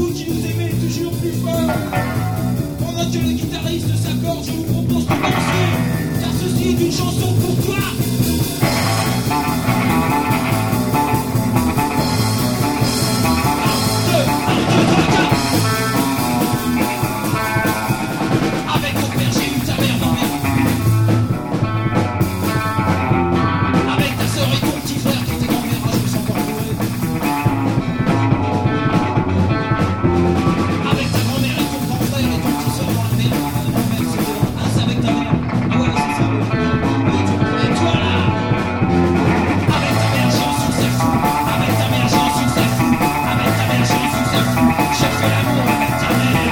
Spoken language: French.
vous qui nous aimez toujours plus fort. Pendant que le guitariste s'accorde, je vous propose de danser, car ceci est une chanson pour toi. Avec ton père, j'ai eu ta mère dans mes bras. Avec ta sœur et ton petit frère qui étaient dans mes bras, je me sens encore pleurer. Avec ta grand-mère et ton grand frère et ton petit soeur dans la mer. Ma mère, c'était là. Ah, c'est avec ta mère. Ah ouais, c'est ça. Et toi là, avec ta mère, j'ai un succès fou. Avec ta mère, j'ai un succès fou. Avec ta mère, j'ai un succès fou. J'ai fait l'amour avec ta mère.